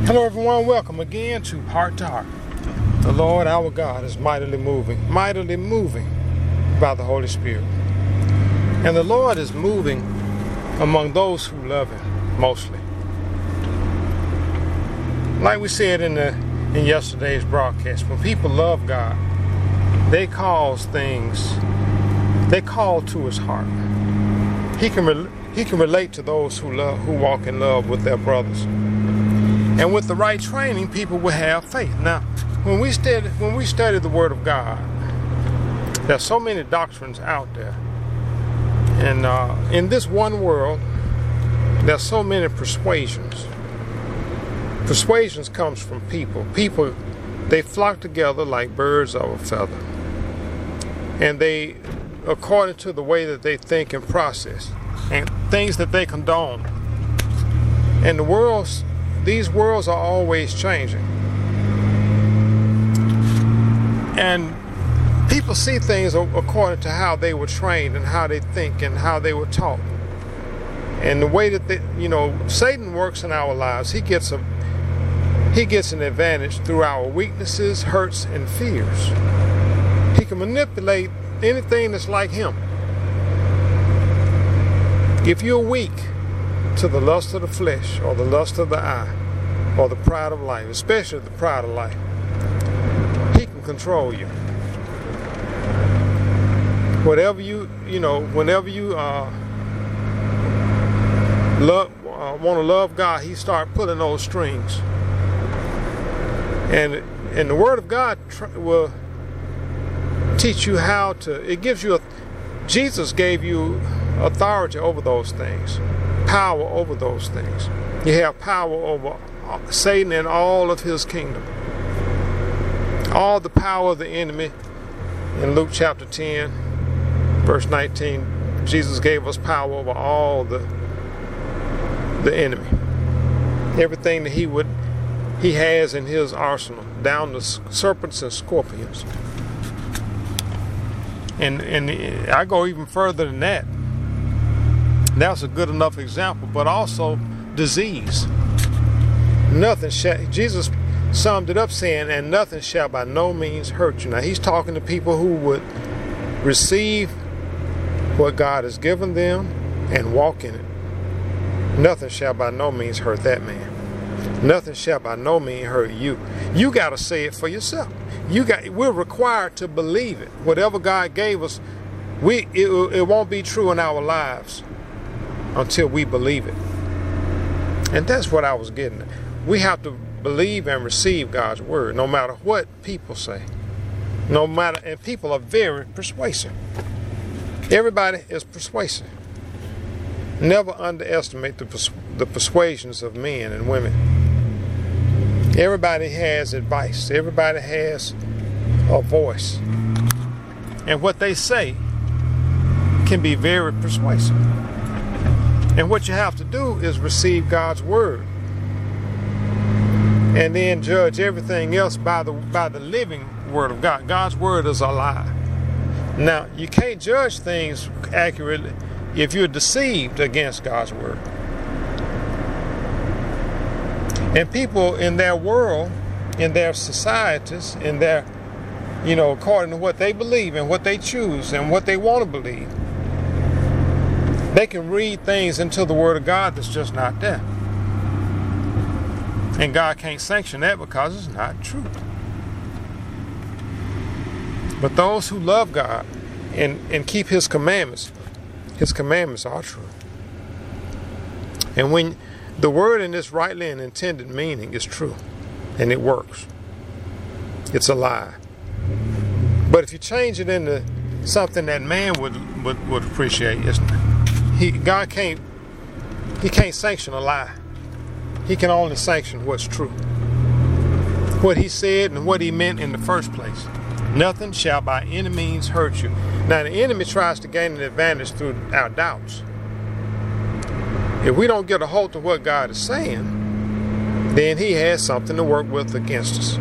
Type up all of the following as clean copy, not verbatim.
Hello everyone, welcome again to Heart to Heart. The Lord our God is mightily moving by the Holy Spirit. And the Lord is moving among those who love Him mostly. Like we said in yesterday's broadcast, when people love God, they call to His heart. He can relate to those who walk in love with their brothers. And with the right training, people will have faith. Now, when we study the Word of God, there's so many doctrines out there. And in this one world, there's so many persuasions. Persuasions comes from people. People, they flock together like birds of a feather. And they, according to the way that they think and process, and things that they condone. And these worlds are always changing. And people see things according to how they were trained and how they think and how they were taught. And the way that Satan works in our lives, he gets an advantage through our weaknesses, hurts, and fears. He can manipulate anything that's like him. If you're weak to the lust of the flesh or the lust of the eye or the pride of life, especially the pride of life, he can control you. Whenever you want to love God, he start pulling those strings. And the Word of God will teach you how to. Jesus gave you authority over those things, power over those things. You have power over Satan and all of his kingdom. All the power of the enemy. In Luke chapter 10, verse 19, Jesus gave us power over all the enemy. Everything that he has in his arsenal, down to serpents and scorpions. And I go even further than that. That's a good enough example, but also disease. Jesus summed it up saying, and nothing shall by no means hurt you. Now he's talking to people who would receive what God has given them and walk in it. Nothing shall by no means hurt that man. Nothing shall by no means hurt you. You got to say it for yourself. We're required to believe it. Whatever God gave us, it won't be true in our lives until we believe it. And that's what I was getting at. We have to believe and receive God's word, no matter what people say. And people are very persuasive. Everybody is persuasive. Never underestimate the persuasions of men and women. Everybody has advice. Everybody has a voice. And what they say can be very persuasive. And what you have to do is receive God's word. And then judge everything else by the living word of God. God's word is alive. Now, you can't judge things accurately if you're deceived against God's word. And people in their world, in their societies, in their, according to what they believe and what they choose and what they want to believe, they can read things into the Word of God that's just not there. And God can't sanction that because it's not true. But those who love God and keep His commandments are true. And when the word in its rightly and intended meaning is true, and it works, it's alive. But if you change it into something that man would appreciate, God can't sanction a lie. He can only sanction what's true. What he said and what he meant in the first place. Nothing shall by any means hurt you. Now the enemy tries to gain an advantage through our doubts. If we don't get a hold of what God is saying, then he has something to work with against us.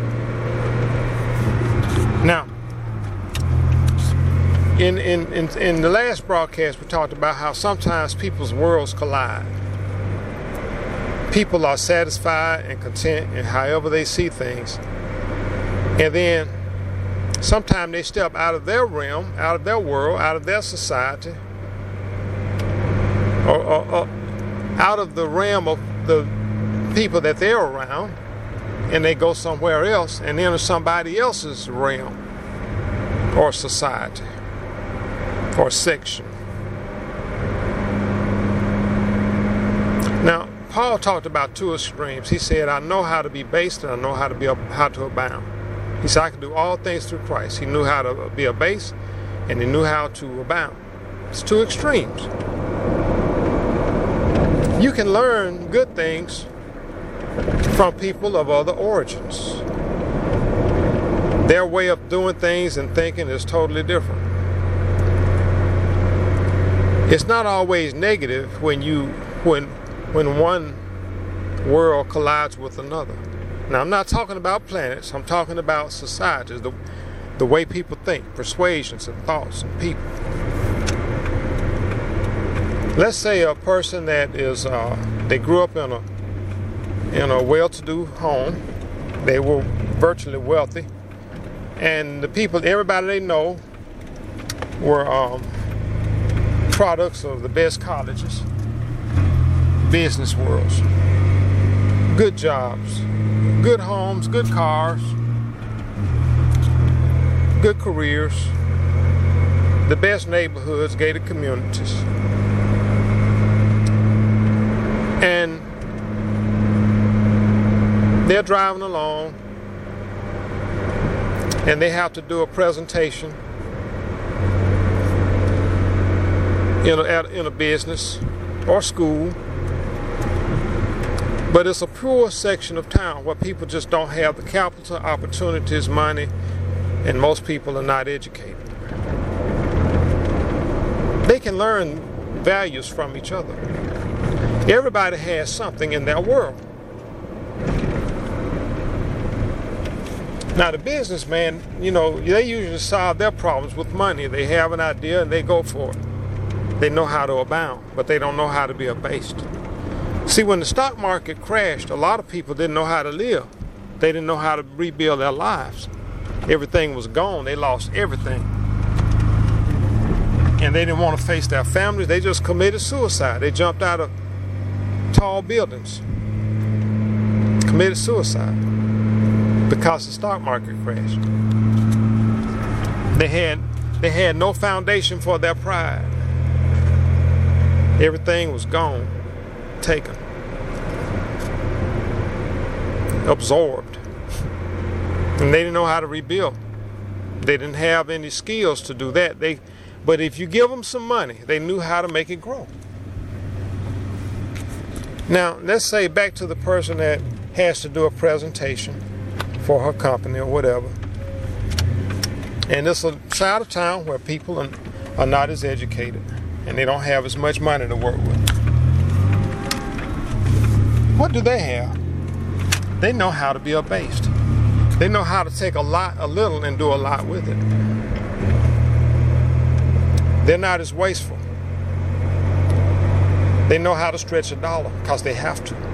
Now, in the last broadcast, we talked about how sometimes people's worlds collide. people are satisfied and content in however they see things. And then sometimes they step out of their realm, out of their world, out of their society, or out of the realm of the people that they're around, and they go somewhere else and enter somebody else's realm or society or section. Now, Paul talked about two extremes. He said, I know how to be based and I know how to abound. He said, I can do all things through Christ. He knew how to be abased and he knew how to abound. It's two extremes. You can learn good things from people of other origins. Their way of doing things and thinking is totally different. It's not always negative when one world collides with another. Now, I'm not talking about planets. I'm talking about societies, the way people think, persuasions and thoughts and people. Let's say a person that is, they grew up in a well-to-do home. They were virtually wealthy, and the people, everybody they know, were products of the best colleges, business worlds, good jobs, good homes, good cars, good careers, the best neighborhoods, gated communities. And they're driving along and they have to do a presentation in a business or school. But it's a poor section of town where people just don't have the capital, opportunities, money, and most people are not educated. They can learn values from each other. Everybody has something in their world. Now the businessman, they usually solve their problems with money. They have an idea and they go for it. They know how to abound, but they don't know how to be abased. See, when the stock market crashed, a lot of people didn't know how to live. They didn't know how to rebuild their lives. Everything was gone. They lost everything. And they didn't want to face their families. They just committed suicide. They jumped out of tall buildings, committed suicide because the stock market crashed. They had no foundation for their pride. Everything was gone, taken, absorbed, and they didn't know how to rebuild. They didn't have any skills to do that. But if you give them some money, they knew how to make it grow. Now, let's say back to the person that has to do a presentation for her company or whatever. And it's a side of town where people are not as educated and they don't have as much money to work with. What do they have? They know how to be abased. They know how to take a little and do a lot with it. They're not as wasteful. They know how to stretch a dollar because they have to.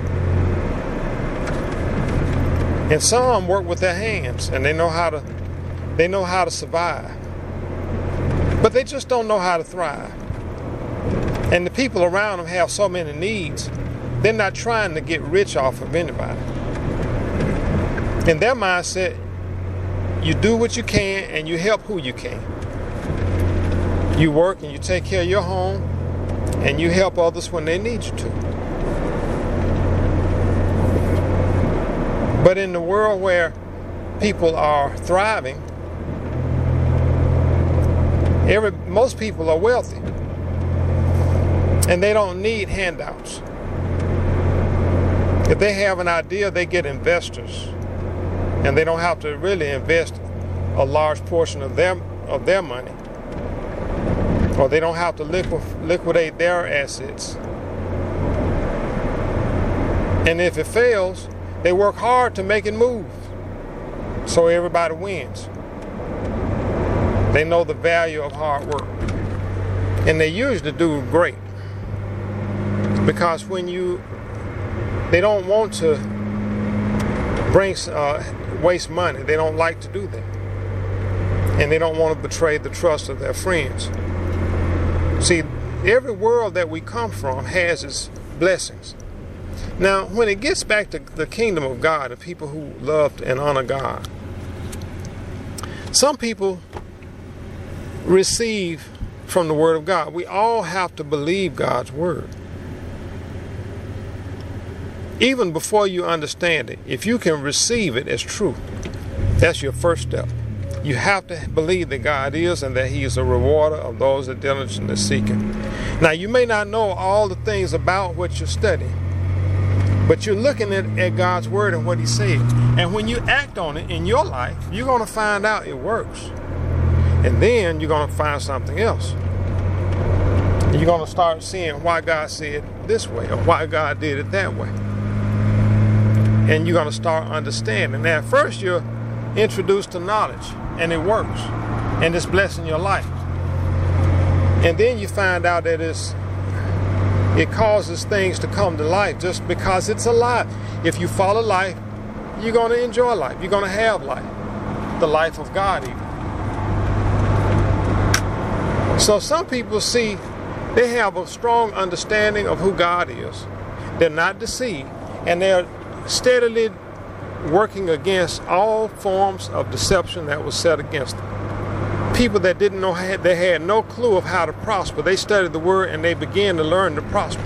And some work with their hands and they know how to survive. But they just don't know how to thrive. And the people around them have so many needs, they're not trying to get rich off of anybody. In their mindset, you do what you can and you help who you can. You work and you take care of your home and you help others when they need you to. But in the world where people are thriving, most people are wealthy and they don't need handouts. If they have an idea, they get investors, and they don't have to really invest a large portion of their money, or they don't have to liquidate their assets. And if it fails, they work hard to make it move, so everybody wins. They know the value of hard work, and they usually do great, because when you They don't want to waste money. They don't like to do that. And they don't want to betray the trust of their friends. See, every world that we come from has its blessings. Now, when it gets back to the kingdom of God, the people who love and honor God, some people receive from the Word of God. We all have to believe God's Word. Even before you understand it, if you can receive it as truth, that's your first step. You have to believe that God is and that He is a rewarder of those that diligently seek Him. Now, you may not know all the things about what you're studying, but you're looking at God's Word and what He said. And when you act on it in your life, you're going to find out it works. And then you're going to find something else. You're going to start seeing why God said this way or why God did it that way. And you're going to start understanding. Now, at first, you're introduced to knowledge, and it works, and it's blessing your life. And then you find out that it causes things to come to life just because it's alive. If you follow life, you're going to enjoy life. You're going to have life, the life of God even. So some people see, they have a strong understanding of who God is. They're not deceived, and they're steadily working against all forms of deception that was set against them. People that didn't know, they had no clue of how to prosper. They studied the Word and they began to learn to prosper.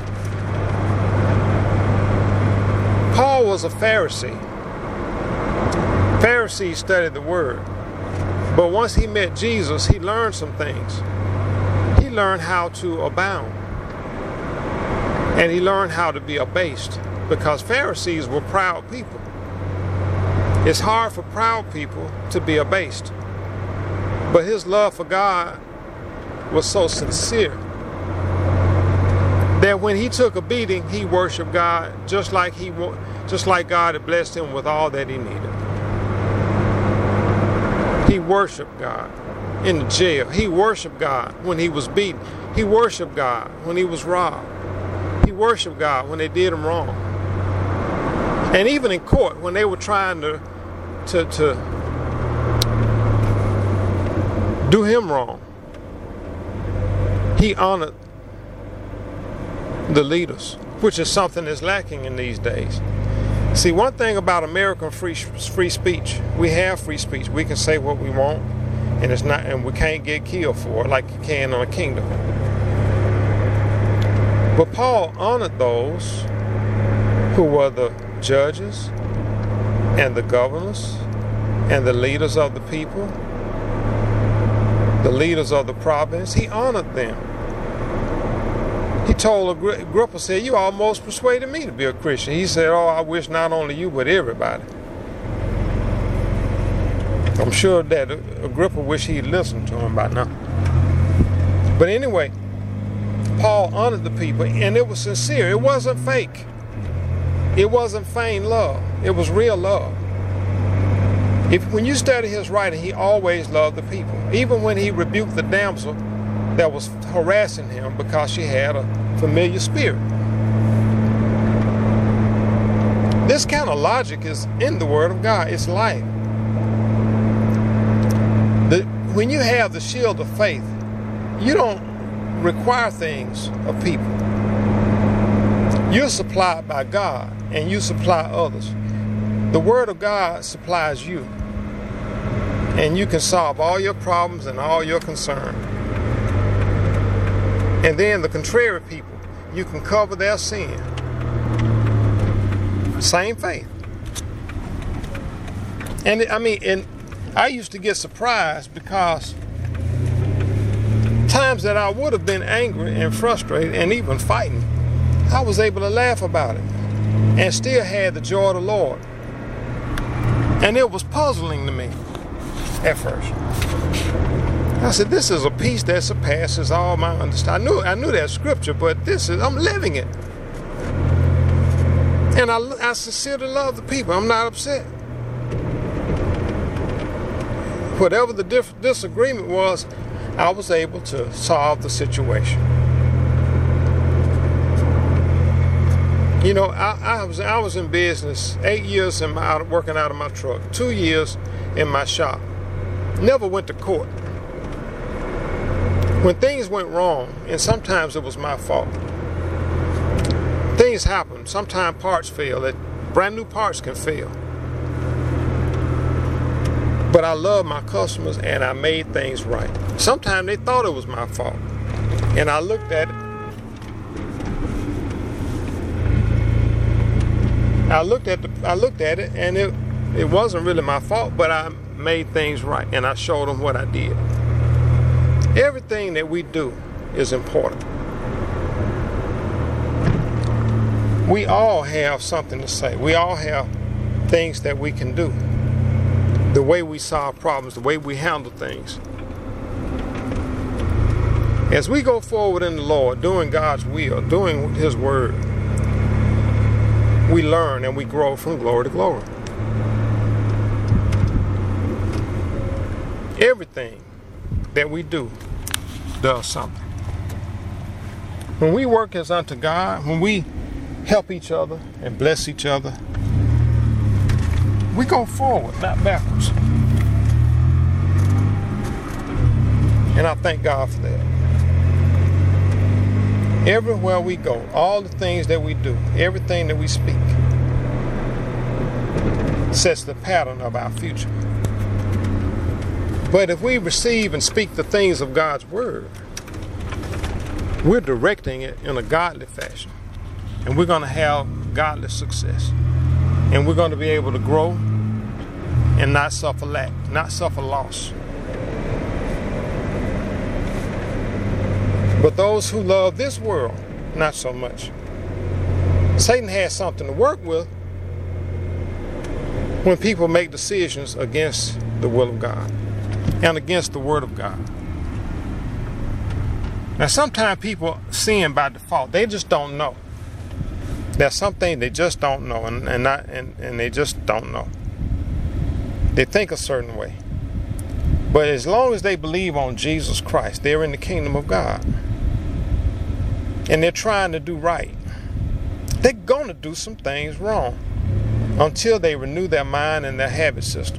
Paul was a Pharisee. Pharisees studied the Word. But once he met Jesus, he learned some things. He learned how to abound. And he learned how to be abased. Because Pharisees were proud people. It's hard for proud people to be abased. But his love for God was so sincere that when he took a beating, he worshiped God just like God had blessed him with all that he needed. He worshiped God in the jail. He worshiped God when he was beaten. He worshiped God when he was robbed. He worshiped God when they did him wrong. And even in court, when they were trying to do him wrong, he honored the leaders, which is something that's lacking in these days. See, one thing about American free speech, we have free speech. We can say what we want, and we can't get killed for it like you can in a kingdom. But Paul honored those who were the judges and the governors and the leaders of the people, the leaders of the province. He honored them. He told Agrippa, said, "You almost persuaded me to be a Christian." He said, "Oh, I wish not only you, but everybody." I'm sure that Agrippa wished he'd listened to him by now. But anyway, Paul honored the people, and it was sincere. It wasn't fake. It wasn't feigned love. It was real love. When you study his writing, he always loved the people. Even when he rebuked the damsel that was harassing him because she had a familiar spirit. This kind of logic is in the Word of God. It's life. When you have the shield of faith, you don't require things of people. You're supplied by God, and you supply others. The Word of God supplies you, and you can solve all your problems and all your concerns. And then the contrary people, you can cover their sin. Same faith. And I used to get surprised because times that I would have been angry and frustrated and even fighting, I was able to laugh about it and still had the joy of the Lord. And it was puzzling to me at first. I said, this is a peace that surpasses all my understanding. I knew that scripture, but I'm living it. And I sincerely love the people. I'm not upset. Whatever the disagreement was, I was able to solve the situation. You know, I was in business 8 years working out of my truck, 2 years in my shop. Never went to court. When things went wrong, and sometimes it was my fault, things happen. Sometimes parts fail. That brand new parts can fail. But I love my customers, and I made things right. Sometimes they thought it was my fault, and I looked at it. I looked at it, and it wasn't really my fault, but I made things right, and I showed them what I did. Everything that we do is important. We all have something to say. We all have things that we can do. The way we solve problems, the way we handle things. As we go forward in the Lord, doing God's will, doing His word, we learn and we grow from glory to glory. Everything that we do does something. When we work as unto God, when we help each other and bless each other, we go forward, not backwards. And I thank God for that. Everywhere we go, all the things that we do, everything that we speak, sets the pattern of our future. But if we receive and speak the things of God's word, we're directing it in a godly fashion. And we're going to have godly success. And we're going to be able to grow and not suffer lack, not suffer loss. But those who love this world, not so much. Satan has something to work with when people make decisions against the will of God and against the word of God. Now, sometimes people sin by default. They just don't know. There's something they just don't know, and they just don't know. They think a certain way. But as long as they believe on Jesus Christ, they're in the kingdom of God. And they're trying to do right. They're going to do some things wrong until they renew their mind and their habit system.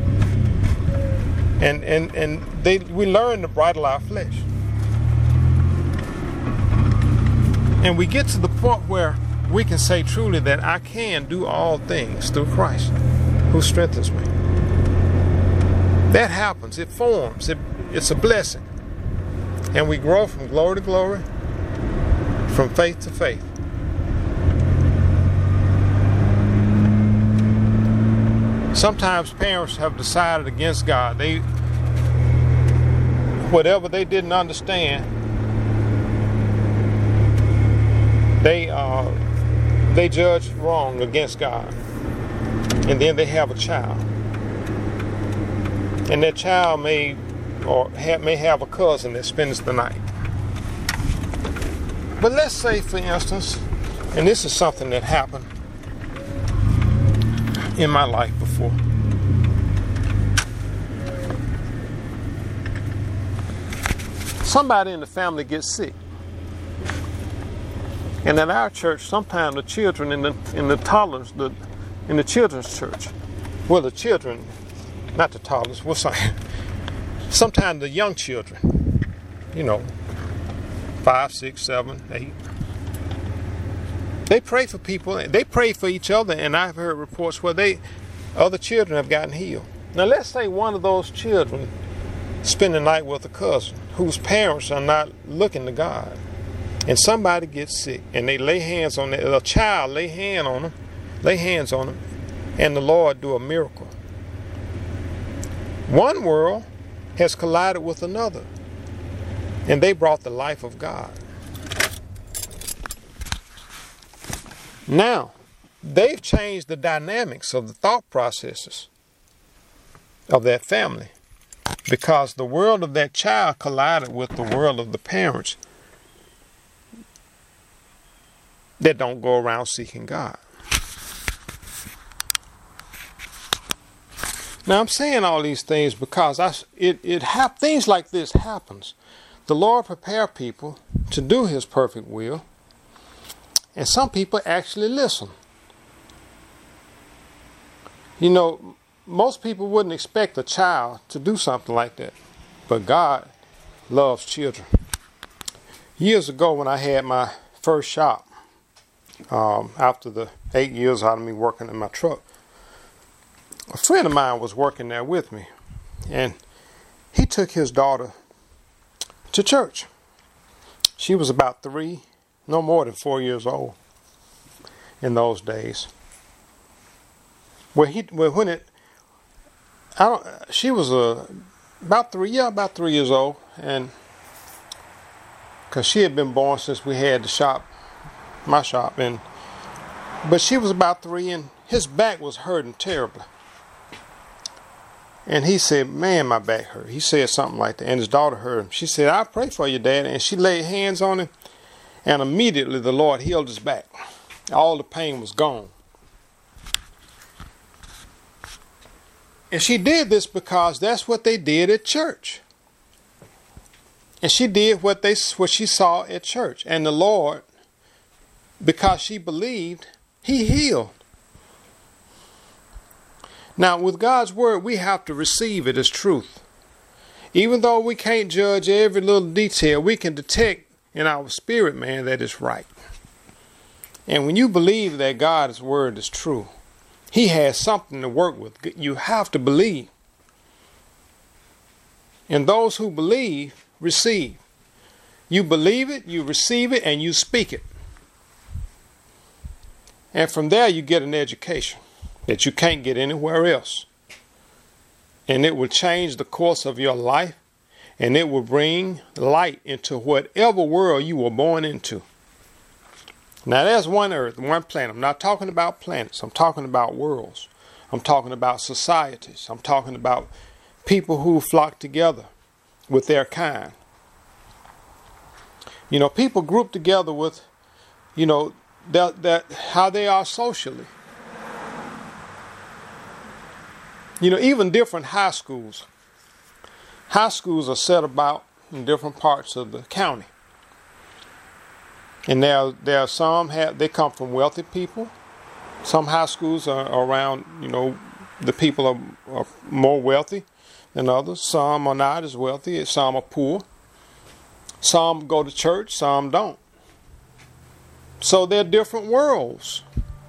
And we learn to bridle our flesh. And we get to the point where we can say truly that I can do all things through Christ who strengthens me. That happens. It forms. It's a blessing. And we grow from glory to glory, from faith to faith. Sometimes parents have decided against God. Whatever they didn't understand, they judge wrong against God. And then they have a child. And that child may have a cousin that spends the night. But let's say, for instance, and this is something that happened in my life before. Somebody in the family gets sick. And at our church, sometimes the children in the toddlers, in the children's church, well, the children, not the toddlers, we'll say, sometimes the young children, 5, 6, 7, 8, they pray for people, they pray for each other, and I've heard reports where other children have gotten healed. Now, let's say one of those children spend the night with a cousin whose parents are not looking to God. And somebody gets sick, and they lay hands on a child, lay hands on them, and the Lord do a miracle. One world has collided with another, and they brought the life of God. Now, they've changed the dynamics of the thought processes of that family, because the world of that child collided with the world of the parents that don't go around seeking God. Now, I'm saying all these things because things like this happens. The Lord prepare people to do His perfect will, And some people actually listen. You know, most people wouldn't expect a child to do something like that. But God loves children. Years ago when I had my first shop, after the 8 years out of me working in my truck, a friend of mine was working there with me. And he took his daughter to church. She was about 3, no more than 4 years old in those days. She was about 3 years old, and because she had been born since we had the shop, my shop, but she was about 3, and his back was hurting terribly. And he said, "Man, my back hurt." He said something like that, and his daughter heard him. She said, "I'll pray for you, Dad." And she laid hands on him, and immediately the Lord healed his back. All the pain was gone. And she did this because that's what they did at church. And she did what she saw at church. And the Lord, because she believed, He healed. Now, with God's word, we have to receive it as truth. Even though we can't judge every little detail, we can detect in our spirit, man, that it's right. And when you believe that God's word is true, He has something to work with. You have to believe. And those who believe, receive. You believe it, you receive it, and you speak it. And from there you get an education that you can't get anywhere else. And it will change the course of your life, and it will bring light into whatever world you were born into. Now there's one earth, one planet. I'm not talking about planets. I'm talking about worlds. I'm talking about societies. I'm talking about people who flock together with their kind. You know, people group together with, you know, that how they are socially. You know, even different high schools. High schools are set about in different parts of the county. And there are some they come from wealthy people. Some high schools are around, you know, the people are more wealthy than others. Some are not as wealthy. Some are poor. Some go to church. Some don't. So they're different worlds.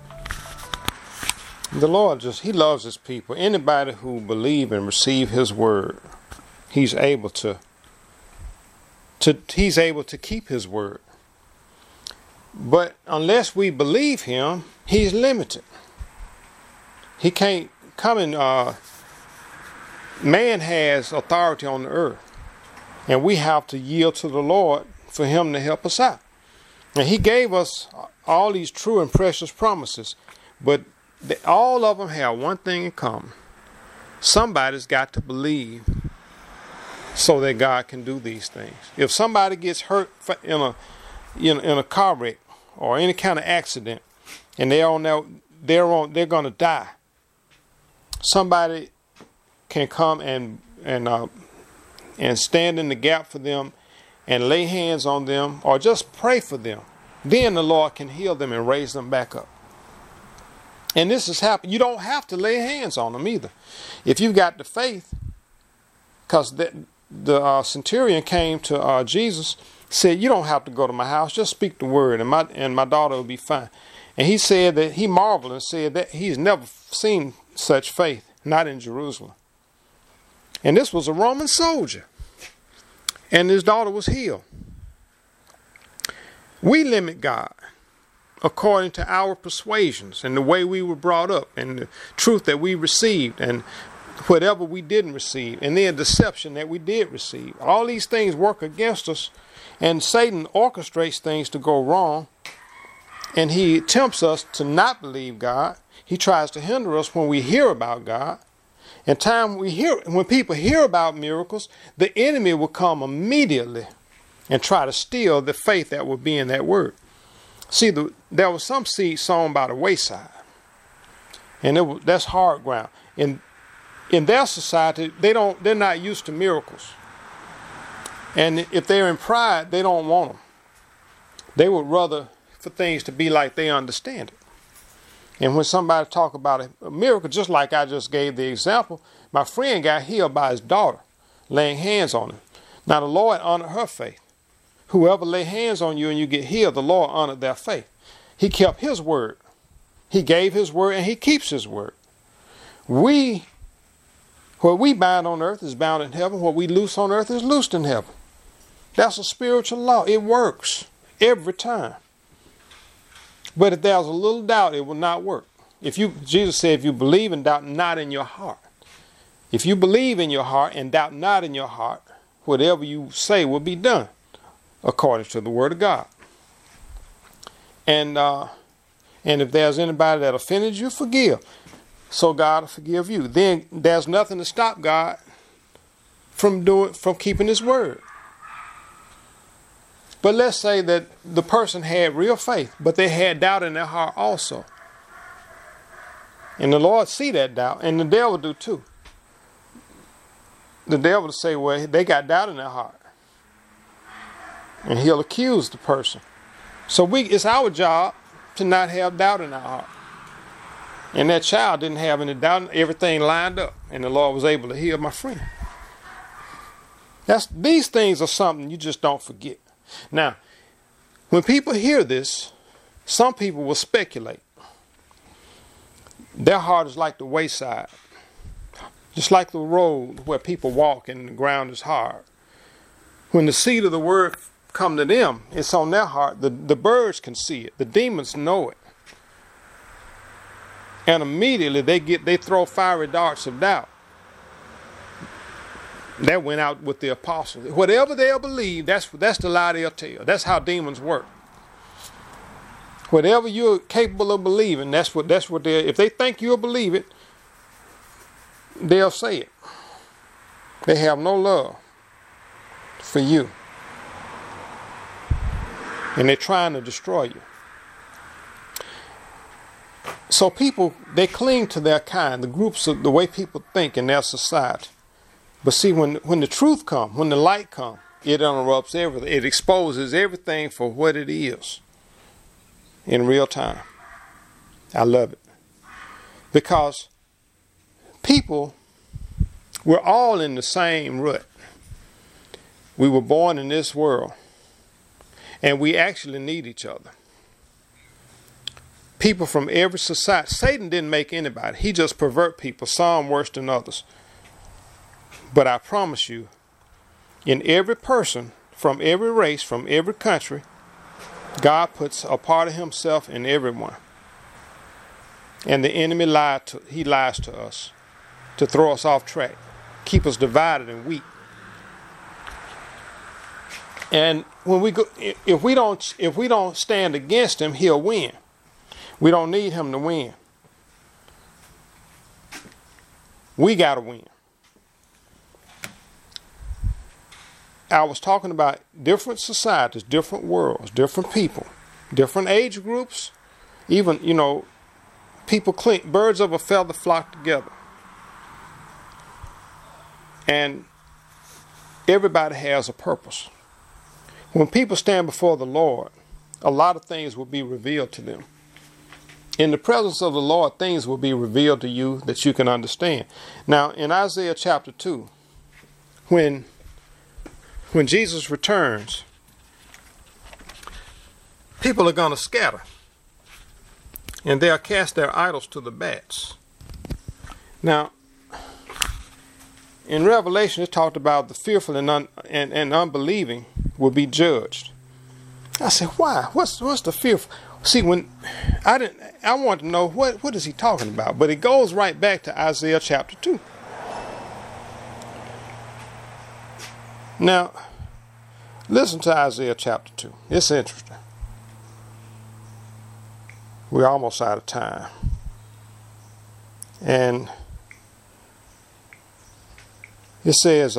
The Lord He loves His people. Anybody who believe and receive His word, He's able to keep His word. But unless we believe Him, He's limited. He can't come in. Man has authority on the earth, and we have to yield to the Lord for Him to help us out. And He gave us all these true and precious promises, but all of them have one thing in common. Somebody's got to believe so that God can do these things. If somebody gets hurt in a car wreck or any kind of accident, and they're going to die, somebody can come and stand in the gap for them and lay hands on them or just pray for them. Then the Lord can heal them and raise them back up. And this has happened. You don't have to lay hands on them either. If you've got the faith, because the centurion came to Jesus, said, "You don't have to go to my house. Just speak the word, and my daughter will be fine." And he said that he marveled and said that he's never seen such faith, not in Jerusalem. And this was a Roman soldier. And his daughter was healed. We limit God according to our persuasions and the way we were brought up and the truth that we received and whatever we didn't receive and then deception that we did receive. All these things work against us, and Satan orchestrates things to go wrong, and he tempts us to not believe God. He tries to hinder us when we hear about God. And when people hear about miracles, the enemy will come immediately and try to steal the faith that will be in that word. See, there was some seed sown by the wayside, and that's hard ground. In their society, they're not used to miracles, and if they're in pride, they don't want them. They would rather for things to be like they understand it. And when somebody talk about a miracle, just like I just gave the example, my friend got healed by his daughter laying hands on him. Now the Lord honored her faith. Whoever lay hands on you and you get healed, the Lord honored their faith. He kept his word. He gave his word and he keeps his word. What we bind on earth is bound in heaven. What we loose on earth is loosed in heaven. That's a spiritual law. It works every time. But if there's a little doubt, it will not work. Jesus said, if you believe and doubt not in your heart. If you believe in your heart and doubt not in your heart, whatever you say will be done according to the word of God. And if there's anybody that offended you, forgive. So God will forgive you. Then there's nothing to stop God from keeping his word. But let's say that the person had real faith, but they had doubt in their heart also. And the Lord see that doubt, and the devil do too. The devil will say, well, they got doubt in their heart. And he'll accuse the person. So it's our job to not have doubt in our heart. And that child didn't have any doubt. Everything lined up. And the Lord was able to heal my friend. These things are something you just don't forget. Now, when people hear this, some people will speculate. Their heart is like the wayside. Just like the road where people walk and the ground is hard. When the seed of the word come to them, it's on their heart. The birds can see it. The demons know it. And immediately they throw fiery darts of doubt. That went out with the apostles. Whatever they'll believe, that's the lie they'll tell. That's how demons work. Whatever you're capable of believing, that's what they. If they think you'll believe it, they'll say it. They have no love for you. And they're trying to destroy you. So people, they cling to their kind, the groups of the way people think in their society. But see, when the truth comes, when the light comes, it interrupts everything. It exposes everything for what it is in real time. I love it. Because people, we're all in the same rut. We were born in this world. And we actually need each other. People from every society. Satan didn't make anybody. He just pervert people, some worse than others. But I promise you, in every person, from every race, from every country, God puts a part of himself in everyone. And the enemy lies to us to throw us off track, keep us divided and weak. And when we go, if we don't stand against him, he'll win. We don't need him to win. We got to win. I was talking about different societies, different worlds, different people, different age groups. Even, people birds of a feather flock together. And everybody has a purpose. When people stand before the Lord, a lot of things will be revealed to them. In the presence of the Lord, things will be revealed to you that you can understand. Now, in Isaiah chapter 2, when Jesus returns, people are going to scatter. And they'll cast their idols to the bats. Now, in Revelation, it talked about the fearful and unbelieving will be judged. I said, why? What's the fearful? See, when I want to know what is he talking about? But it goes right back to Isaiah chapter 2. Now, listen to Isaiah chapter 2. It's interesting. We're almost out of time. And it says,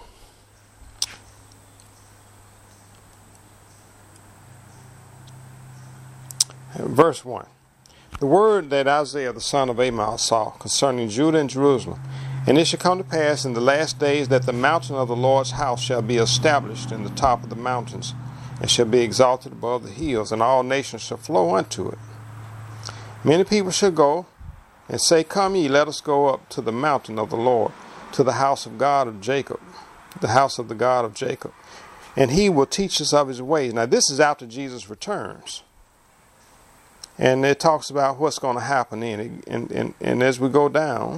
verse 1. The word that Isaiah the son of Amos saw concerning Judah and Jerusalem. And it shall come to pass in the last days that the mountain of the Lord's house shall be established in the top of the mountains, and shall be exalted above the hills, and all nations shall flow unto it. Many people shall go and say, Come ye, let us go up to the mountain of the Lord, to the house of God of Jacob, the house of the God of Jacob, and he will teach us of his ways. Now this is after Jesus returns. And it talks about what's going to happen in it. And as we go down,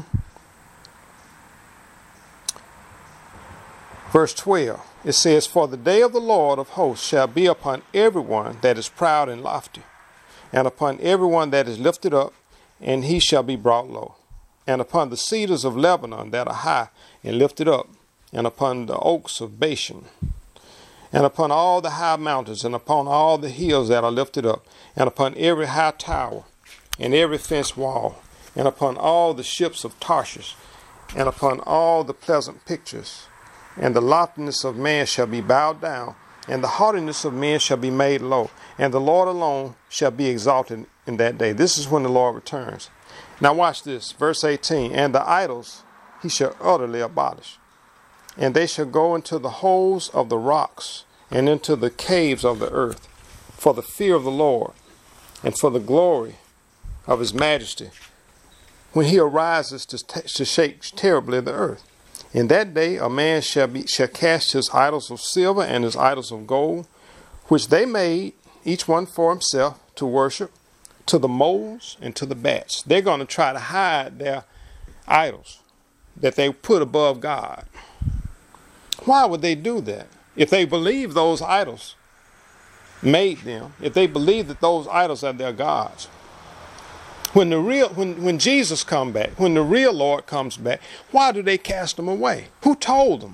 verse 12, it says, For the day of the Lord of hosts shall be upon everyone that is proud and lofty, and upon everyone that is lifted up, and he shall be brought low. And upon the cedars of Lebanon that are high and lifted up, and upon the oaks of Bashan, and upon all the high mountains, and upon all the hills that are lifted up, and upon every high tower, and every fenced wall, and upon all the ships of Tarshish, and upon all the pleasant pictures. And the loftiness of man shall be bowed down, and the haughtiness of men shall be made low, and the Lord alone shall be exalted in that day. This is when the Lord returns. Now watch this, verse 18, And the idols he shall utterly abolish, and they shall go into the holes of the rocks, and into the caves of the earth, for the fear of the Lord, and for the glory of his majesty, when he arises to shake terribly the earth. In that day a man shall cast his idols of silver and his idols of gold, which they made, each one for himself, to worship, to the moles and to the bats. They're going to try to hide their idols that they put above God. Why would they do that? If they believe those idols made them, if they believe that those idols are their gods, when Jesus comes back, when the real Lord comes back, why do they cast them away? Who told them?